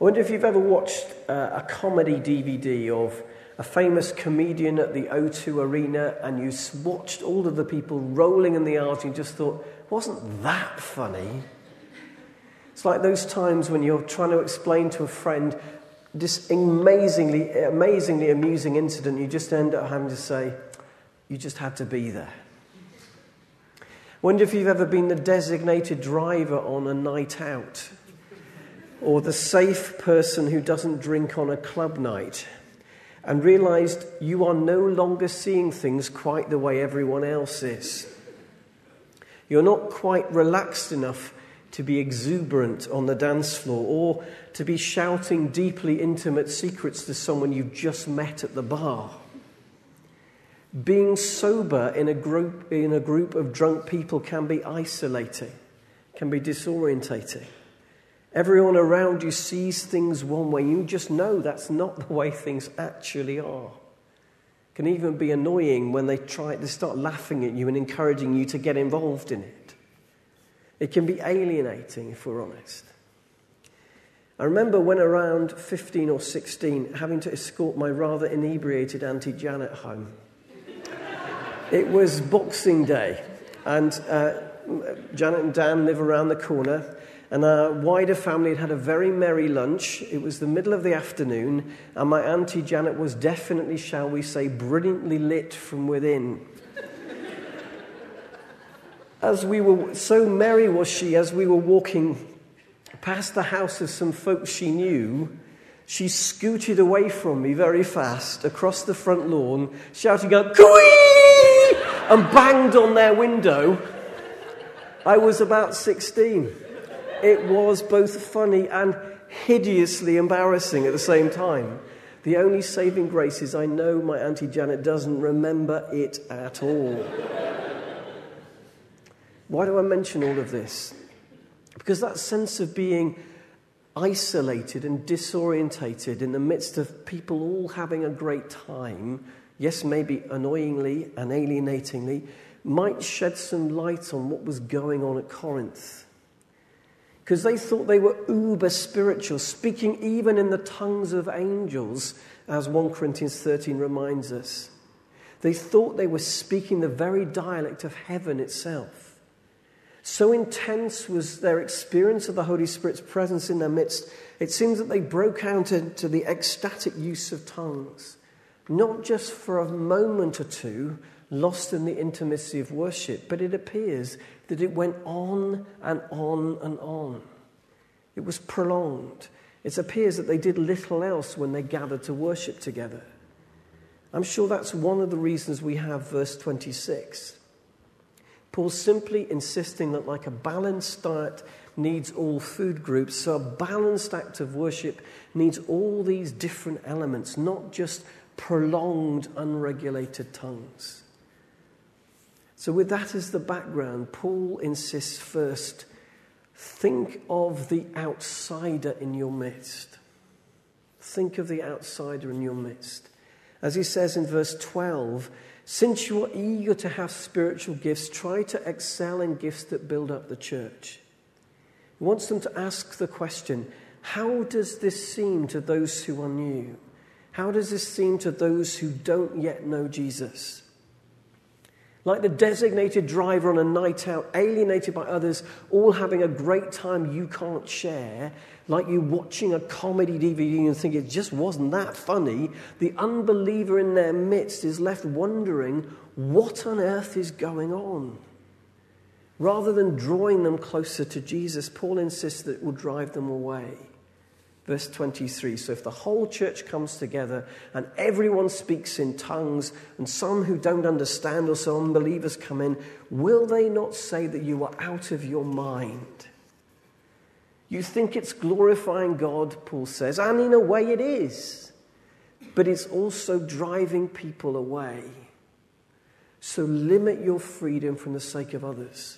I wonder if you've ever watched a comedy DVD of a famous comedian at the O2 Arena, and you watched all of the people rolling in the aisles and you just thought, wasn't that funny? It's like those times when you're trying to explain to a friend this amazingly amusing incident, you just end up having to say, you just had to be there. I wonder if you've ever been the designated driver on a night out, or the safe person who doesn't drink on a club night, and realised you are no longer seeing things quite the way everyone else is. You're not quite relaxed enough to be exuberant on the dance floor, or to be shouting deeply intimate secrets to someone you've just met at the bar. Being sober in a group of drunk people can be isolating, can be disorientating. Everyone around you sees things one way. You just know that's not the way things actually are. It can even be annoying when they start laughing at you and encouraging you to get involved in it. It can be alienating, if we're honest. I remember when around 15 or 16, having to escort my rather inebriated Auntie Janet home. It was Boxing Day, and Janet and Dan live around the corner. And our wider family had a very merry lunch. It was the middle of the afternoon, and my Auntie Janet was definitely, shall we say, brilliantly lit from within. So merry was she, as we were walking past the house of some folks she knew, she scooted away from me very fast across the front lawn, shouting out, "Cooey!" and banged on their window. I was about 16. It was both funny and hideously embarrassing at the same time. The only saving grace is I know my Auntie Janet doesn't remember it at all. Why do I mention all of this? Because that sense of being isolated and disorientated in the midst of people all having a great time, yes, maybe annoyingly and alienatingly, might shed some light on what was going on at Corinth. Because they thought they were uber spiritual, speaking even in the tongues of angels, as 1 Corinthians 13 reminds us. They thought they were speaking the very dialect of heaven itself. So intense was their experience of the Holy Spirit's presence in their midst, it seems that they broke out into the ecstatic use of tongues, not just for a moment or two, lost in the intimacy of worship, but it appears that it went on and on and on. It was prolonged. It appears that they did little else when they gathered to worship together. I'm sure that's one of the reasons we have verse 26. Paul's simply insisting that like a balanced diet needs all food groups, so a balanced act of worship needs all these different elements, not just prolonged, unregulated tongues. So with that as the background, Paul insists first, think of the outsider in your midst. Think of the outsider in your midst. As he says in verse 12, since you are eager to have spiritual gifts, try to excel in gifts that build up the church. He wants them to ask the question, how does this seem to those who are new? How does this seem to those who don't yet know Jesus? Like the designated driver on a night out, alienated by others, all having a great time you can't share, like you watching a comedy DVD and think it just wasn't that funny, the unbeliever in their midst is left wondering what on earth is going on. Rather than drawing them closer to Jesus, Paul insists that it will drive them away. Verse 23, so if the whole church comes together and everyone speaks in tongues and some who don't understand or some unbelievers come in, will they not say that you are out of your mind? You think it's glorifying God, Paul says, and in a way it is, but it's also driving people away. So limit your freedom from the sake of others.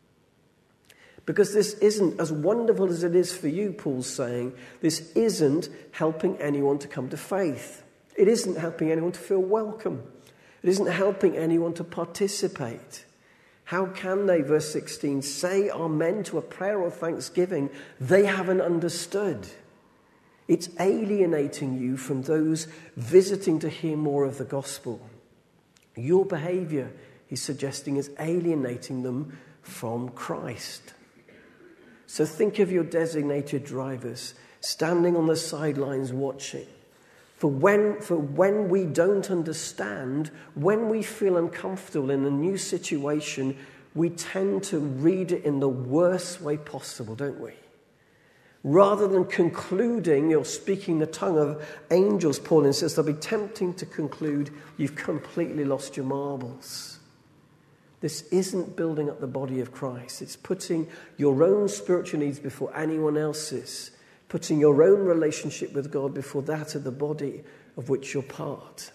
Because this isn't, as wonderful as it is for you, Paul's saying, this isn't helping anyone to come to faith. It isn't helping anyone to feel welcome. It isn't helping anyone to participate. How can they, verse 16, say amen to a prayer or thanksgiving they haven't understood? It's alienating you from those visiting to hear more of the gospel. Your behavior, he's suggesting, is alienating them from Christ. So think of your designated drivers standing on the sidelines watching. For when we don't understand, when we feel uncomfortable in a new situation, we tend to read it in the worst way possible, don't we? Rather than concluding you're speaking the tongue of angels, Paul insists, they'll be tempting to conclude you've completely lost your marbles. This isn't building up the body of Christ. It's putting your own spiritual needs before anyone else's, putting your own relationship with God before that of the body of which you're part.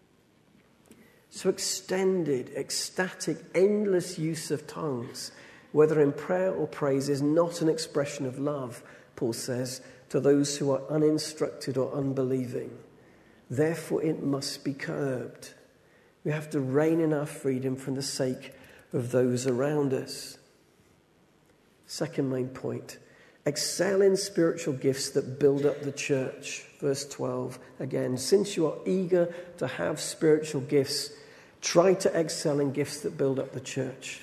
So extended, ecstatic, endless use of tongues, whether in prayer or praise, is not an expression of love, Paul says, to those who are uninstructed or unbelieving. Therefore, it must be curbed. We have to rein in our freedom for the sake of those around us. Second main point, excel in spiritual gifts that build up the church. Verse 12, again, since you are eager to have spiritual gifts, try to excel in gifts that build up the church.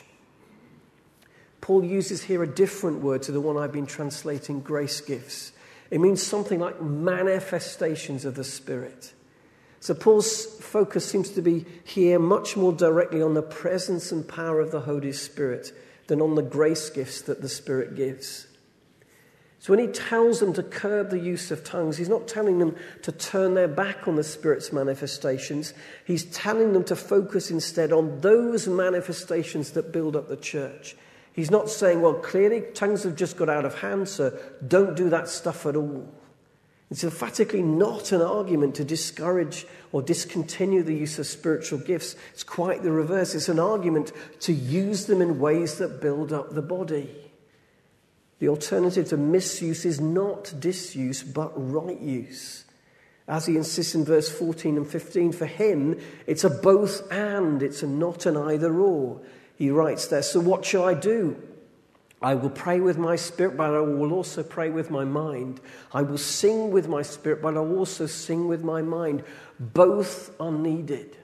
Paul uses here a different word to the one I've been translating, grace gifts. It means something like manifestations of the Spirit. So Paul's focus seems to be here much more directly on the presence and power of the Holy Spirit than on the grace gifts that the Spirit gives. So when he tells them to curb the use of tongues, he's not telling them to turn their back on the Spirit's manifestations. He's telling them to focus instead on those manifestations that build up the church. He's not saying, well, clearly tongues have just got out of hand, so don't do that stuff at all. It's emphatically not an argument to discourage or discontinue the use of spiritual gifts. It's quite the reverse. It's an argument to use them in ways that build up the body. The alternative to misuse is not disuse, but right use. As he insists in verse 14 and 15, for him, it's a both and, it's a not an either or. He writes there, so what shall I do? I will pray with my spirit, but I will also pray with my mind. I will sing with my spirit, but I will also sing with my mind. Both are needed.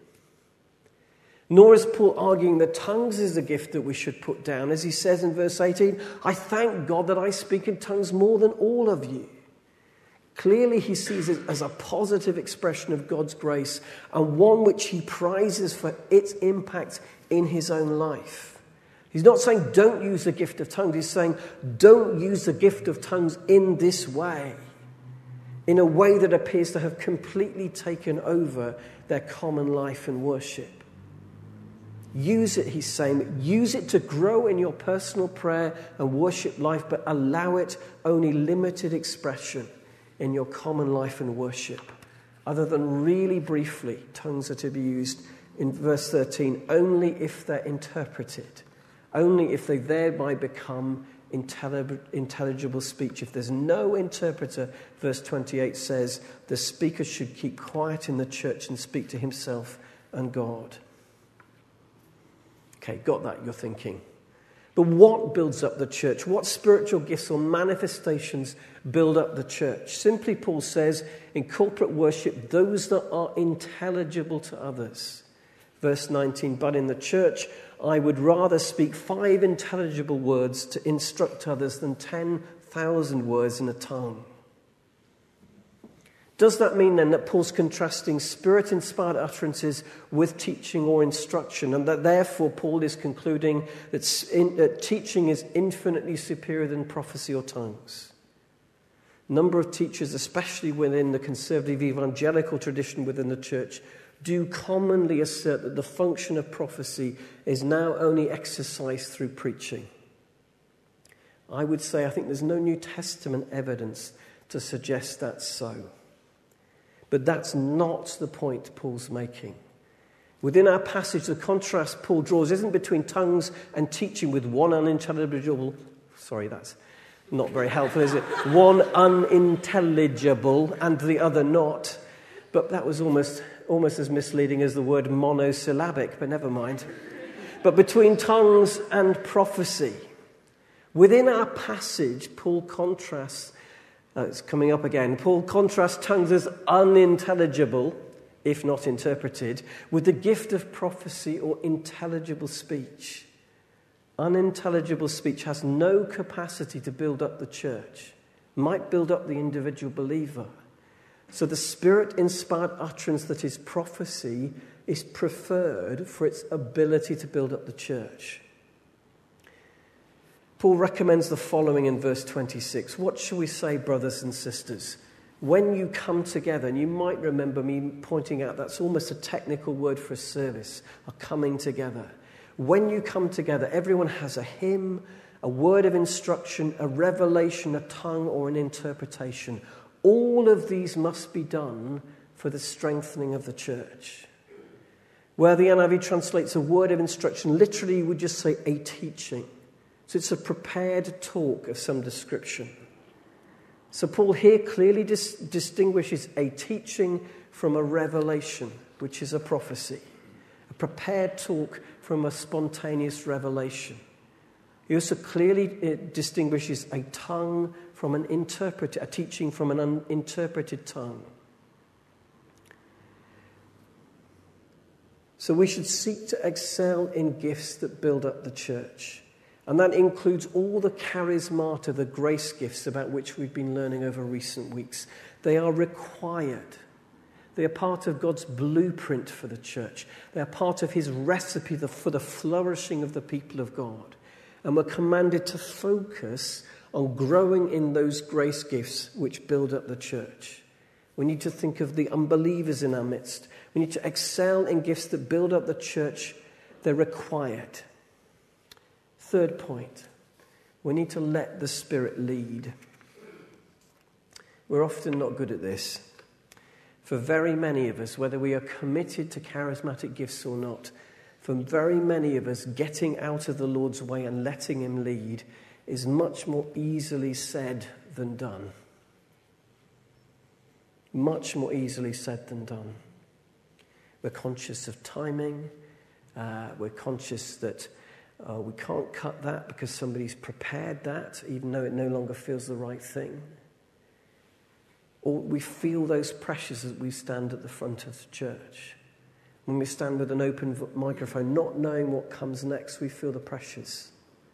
Nor is Paul arguing that tongues is a gift that we should put down. As he says in verse 18, I thank God that I speak in tongues more than all of you. Clearly he sees it as a positive expression of God's grace and one which he prizes for its impact in his own life. He's not saying don't use the gift of tongues. He's saying don't use the gift of tongues in this way, in a way that appears to have completely taken over their common life and worship. Use it, he's saying, use it to grow in your personal prayer and worship life, but allow it only limited expression in your common life and worship. Other than really briefly, tongues are to be used in verse 13 only if they're interpreted, only if they thereby become intelligible speech. If there's no interpreter, verse 28 says, the speaker should keep quiet in the church and speak to himself and God. Okay, got that, you're thinking. But what builds up the church? What spiritual gifts or manifestations build up the church? Simply, Paul says, in corporate worship, those that are intelligible to others. Verse 19, but in the church, I would rather speak 5 intelligible words to instruct others than 10,000 words in a tongue. Does that mean then that Paul's contrasting spirit-inspired utterances with teaching or instruction, and that therefore Paul is concluding that teaching is infinitely superior than prophecy or tongues? A number of teachers, especially within the conservative evangelical tradition within the church, do commonly assert that the function of prophecy is now only exercised through preaching. I would say I think there's no New Testament evidence to suggest that's so. But that's not the point Paul's making. Within our passage, the contrast Paul draws isn't between tongues and teaching with one unintelligible... Sorry, that's not very helpful, is it? One unintelligible and the other not. But that was almost as misleading as the word monosyllabic, but never mind. But between tongues and prophecy. Within our passage, Paul contrasts It's coming up again. Paul contrasts tongues as unintelligible, if not interpreted, with the gift of prophecy or intelligible speech. Unintelligible speech has no capacity to build up the church, might build up the individual believer. So the Spirit-inspired utterance that is prophecy is preferred for its ability to build up the church. Paul recommends the following in verse 26. What shall we say, brothers and sisters? When you come together, and you might remember me pointing out that's almost a technical word for a service, a coming together. When you come together, everyone has a hymn, a word of instruction, a revelation, a tongue, or an interpretation. All of these must be done for the strengthening of the church. Where the NIV translates a word of instruction, literally you would just say a teaching. So it's a prepared talk of some description. So Paul here clearly distinguishes a teaching from a revelation, which is a prophecy. A prepared talk from a spontaneous revelation. He also clearly distinguishes a tongue from an interpreter, a teaching from an uninterpreted tongue. So we should seek to excel in gifts that build up the church. And that includes all the charismata, the grace gifts about which we've been learning over recent weeks. They are required. They are part of God's blueprint for the church. They are part of his recipe for the flourishing of the people of God. And we're commanded to focus on growing in those grace gifts which build up the church. We need to think of the unbelievers in our midst. We need to excel in gifts that build up the church. They're required. Third point, we need to let the Spirit lead. We're often not good at this. For very many of us, whether we are committed to charismatic gifts or not, for very many of us, getting out of the Lord's way and letting him lead is much more easily said than done. Much more easily said than done. We're conscious of timing. We're conscious that we can't cut that because somebody's prepared that, even though it no longer feels the right thing. Or we feel those pressures as we stand at the front of the church. When we stand with an open microphone, not knowing what comes next, we feel the pressures.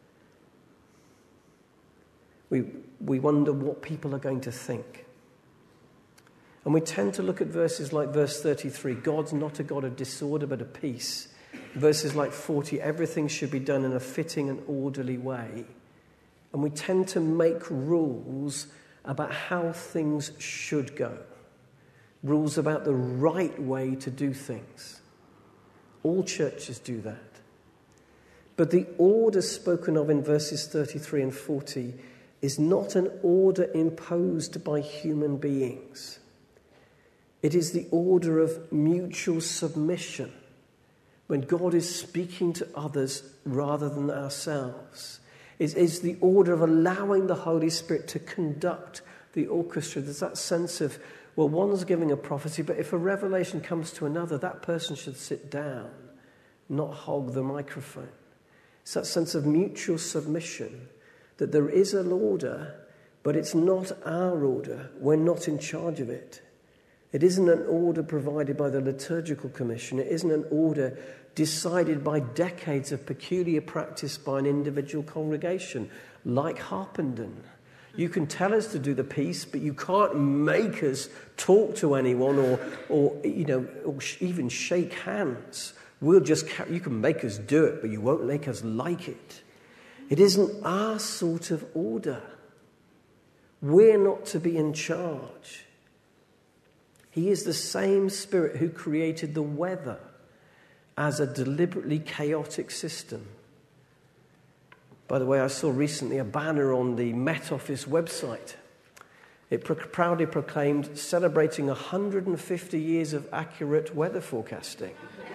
We wonder what people are going to think. And we tend to look at verses like verse 33, God's not a God of disorder but of peace. Verses like 40, everything should be done in a fitting and orderly way. And we tend to make rules about how things should go. Rules about the right way to do things. All churches do that. But the order spoken of in verses 33 and 40 is not an order imposed by human beings. It is the order of mutual submission. When God is speaking to others rather than ourselves. It is the order of allowing the Holy Spirit to conduct the orchestra. There's that sense of, well, one's giving a prophecy, but if a revelation comes to another, that person should sit down, not hog the microphone. It's that sense of mutual submission, that there is an order, but it's not our order. We're not in charge of it. It isn't an order provided by the liturgical commission. It isn't an order decided by decades of peculiar practice by an individual congregation, like Harpenden. You can tell us to do the piece, but you can't make us talk to anyone or even shake hands. You can make us do it, but you won't make us like it. It isn't our sort of order. We're not to be in charge. He is the same Spirit who created the weather as a deliberately chaotic system. By the way, I saw recently a banner on the Met Office website. It proudly proclaimed, celebrating 150 years of accurate weather forecasting.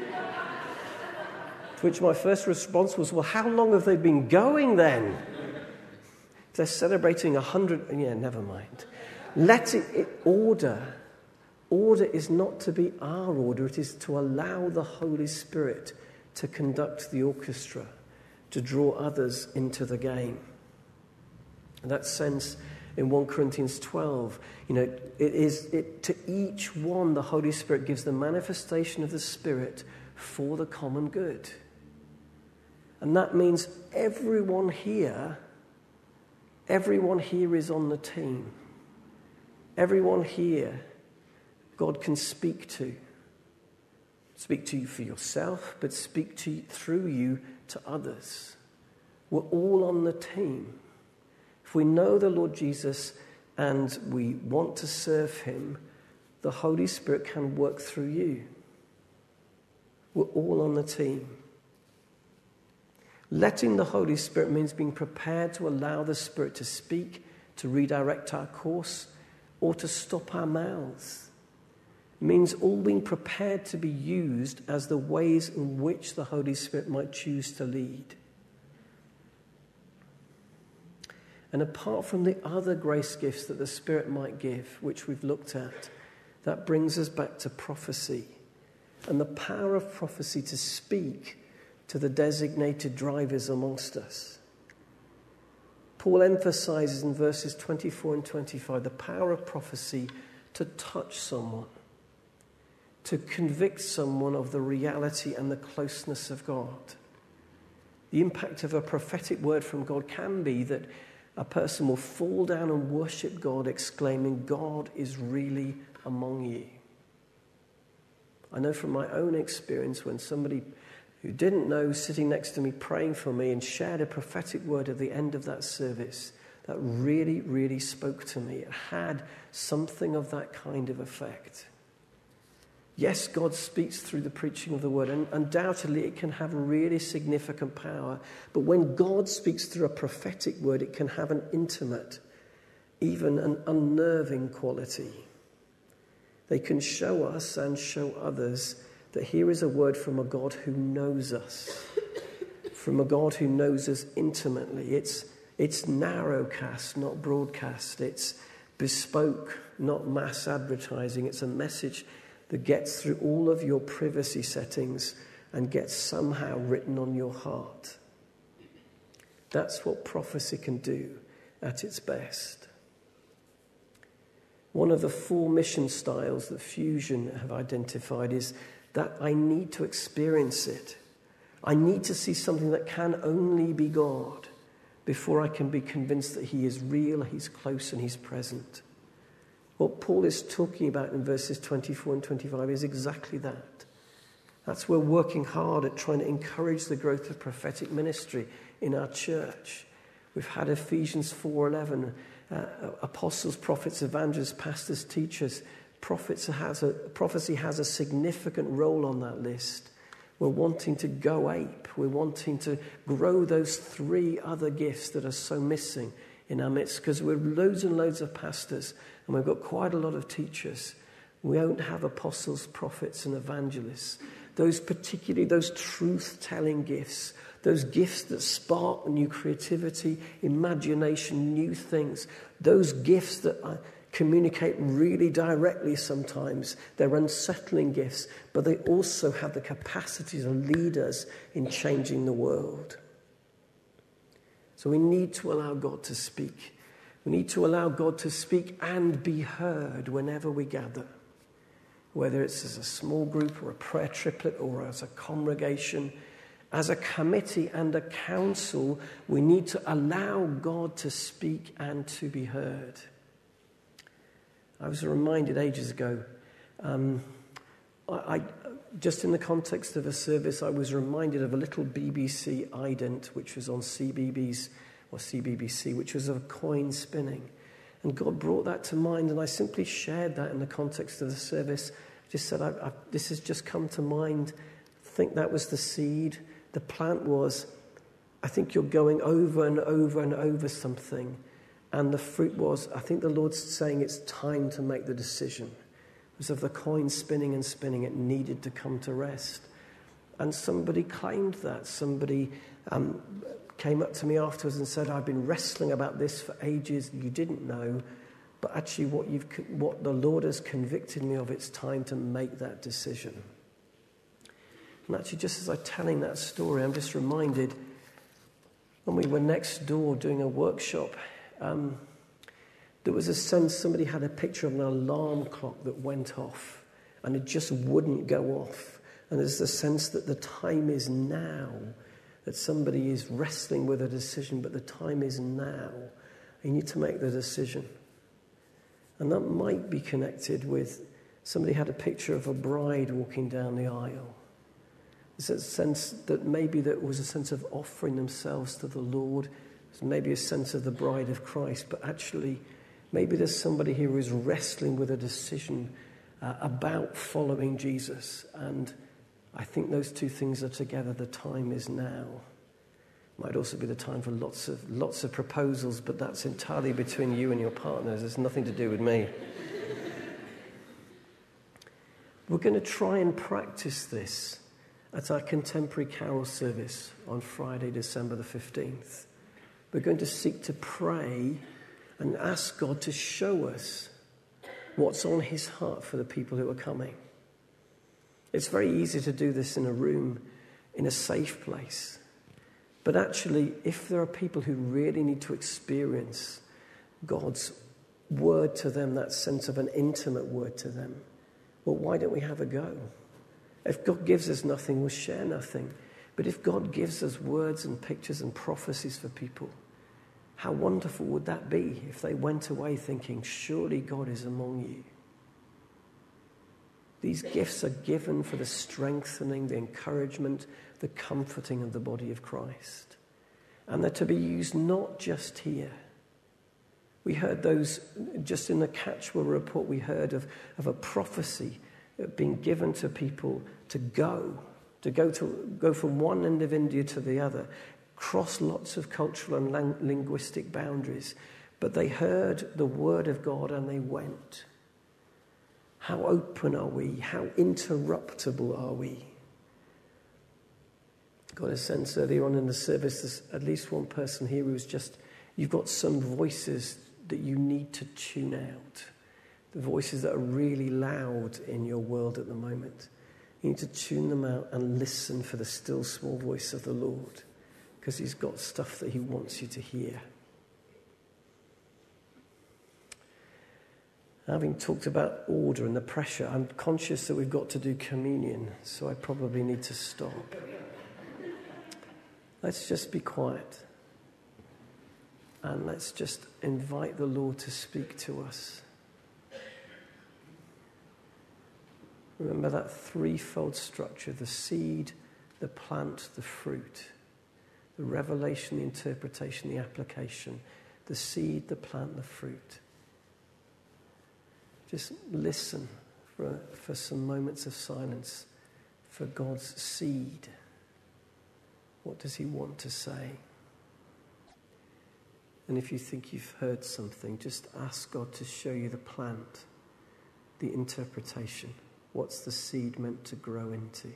To which my first response was, well, how long have they been going then? They're celebrating 100... Yeah, never mind. Order. Order is not to be our order. It is to allow the Holy Spirit to conduct the orchestra, to draw others into the game. In that sense, in 1 Corinthians 12. To each one the Holy Spirit gives the manifestation of the Spirit for the common good. And that means everyone here is on the team. Everyone here God can speak to. Speak to you for yourself, but speak to you, through you to others. We're all on the team. If we know the Lord Jesus and we want to serve him, the Holy Spirit can work through you. We're all on the team. Letting the Holy Spirit means being prepared to allow the Spirit to speak, to redirect our course, or to stop our mouths. It means all being prepared to be used as the ways in which the Holy Spirit might choose to lead. And apart from the other grace gifts that the Spirit might give, which we've looked at, that brings us back to prophecy and the power of prophecy to speak to the designated drivers amongst us. Paul emphasizes in verses 24 and 25 the power of prophecy to touch someone, to convict someone of the reality and the closeness of God. The impact of a prophetic word from God can be that a person will fall down and worship God, exclaiming, "God is really among you." I know from my own experience when somebody who didn't know sitting next to me praying for me and shared a prophetic word at the end of that service, that really, really spoke to me. It had something of that kind of effect. Yes, God speaks through the preaching of the word, and undoubtedly it can have really significant power. But when God speaks through a prophetic word, it can have an intimate, even an unnerving quality. They can show us and show others that here is a word from a God who knows us, from a God who knows us intimately. It's narrowcast, not broadcast. It's bespoke, not mass advertising. It's a message that gets through all of your privacy settings and gets somehow written on your heart. That's what prophecy can do at its best. One of the 4 mission styles that Fusion have identified is that I need to experience it. I need to see something that can only be God before I can be convinced that he is real, he's close, and he's present. What Paul is talking about in verses 24 and 25 is exactly that. That's where we're working hard at trying to encourage the growth of prophetic ministry in our church. We've had Ephesians 4:11, apostles, prophets, evangelists, pastors, teachers. Prophecy has a significant role on that list. We're wanting to go ape. We're wanting to grow those 3 other gifts that are so missing in our midst, because we're loads and loads of pastors and we've got quite a lot of teachers. We don't have apostles, prophets, and evangelists. Those truth-telling gifts, those gifts that spark new creativity, imagination, new things, those gifts that communicate really directly sometimes. They're unsettling gifts, but they also have the capacity to lead us in changing the world. So we need to allow God to speak. We need to allow God to speak and be heard whenever we gather. Whether it's as a small group or a prayer triplet or as a congregation, as a committee and a council, we need to allow God to speak and to be heard. I was reminded ages ago, just in the context of a service, I was reminded of a little BBC ident, which was on CBBC, which was of coin spinning. And God brought that to mind, and I simply shared that in the context of the service. Just said, this has just come to mind. I think that was the seed. The plant was, I think you're going over and over and over something. And the fruit was, I think the Lord's saying it's time to make the decision. It was of the coin spinning and spinning. It needed to come to rest. And somebody claimed that. Somebody came up to me afterwards and said, I've been wrestling about this for ages. You didn't know. But actually what the Lord has convicted me of, it's time to make that decision. And actually, just as I'm telling that story, I'm just reminded when we were next door doing a workshop, There was a sense somebody had a picture of an alarm clock that went off and it just wouldn't go off. And there's the sense that the time is now, that somebody is wrestling with a decision, but the time is now. You need to make the decision. And that might be connected with somebody had a picture of a bride walking down the aisle. There's a sense that maybe there was a sense of offering themselves to the Lord. There's maybe a sense of the bride of Christ, but actually maybe there's somebody here who is wrestling with a decision about following Jesus. And I think those two things are together. The time is now. Might also be the time for lots of proposals, but that's entirely between you and your partners. It's nothing to do with me. We're going to try and practice this at our contemporary carol service on Friday, December the 15th. We're going to seek to pray and ask God to show us what's on his heart for the people who are coming. It's very easy to do this in a room, in a safe place. But actually, if there are people who really need to experience God's word to them, that sense of an intimate word to them, well, why don't we have a go? If God gives us nothing, we'll share nothing. But if God gives us words and pictures and prophecies for people, how wonderful would that be if they went away thinking, surely God is among you. These gifts are given for the strengthening, the encouragement, the comforting of the body of Christ. And they're to be used not just here. We heard those, just in the Catchwell report, we heard of a prophecy being given to people to go from one end of India to the other, cross lots of cultural and linguistic boundaries. But they heard the word of God and they went. How open are we? How interruptible are we? Got a sense earlier on in the service, there's at least one person here who's just, you've got some voices that you need to tune out. The voices that are really loud in your world at the moment. You need to tune them out and listen for the still small voice of the Lord, because he's got stuff that he wants you to hear. Having talked about order and the pressure, I'm conscious that we've got to do communion, so I probably need to stop. Let's just be quiet. And let's just invite the Lord to speak to us. Remember that threefold structure: the seed, the plant, the fruit. The revelation, the interpretation, the application. The seed, the plant, the fruit. Just listen for some moments of silence for God's seed. What does he want to say? And if you think you've heard something, just ask God to show you the plant, the interpretation. What's the seed meant to grow into?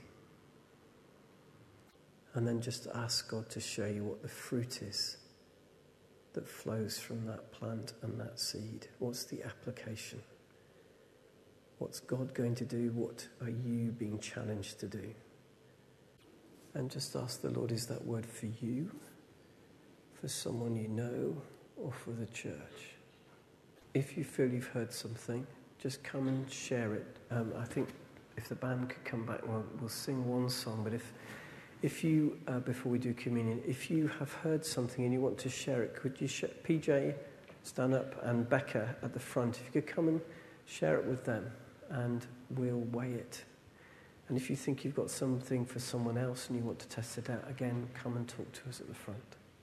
And then just ask God to show you what the fruit is that flows from that plant and that seed. What's the application? What's God going to do? What are you being challenged to do? And just ask the Lord, is that word for you, for someone you know, or for the church? If you feel you've heard something, just come and share it. I think if the band could come back, we'll sing one song. But if you, before we do communion, if you have heard something and you want to share it, could you PJ, stand up, and Becca at the front, if you could come and share it with them, and we'll weigh it. And if you think you've got something for someone else and you want to test it out, again, come and talk to us at the front.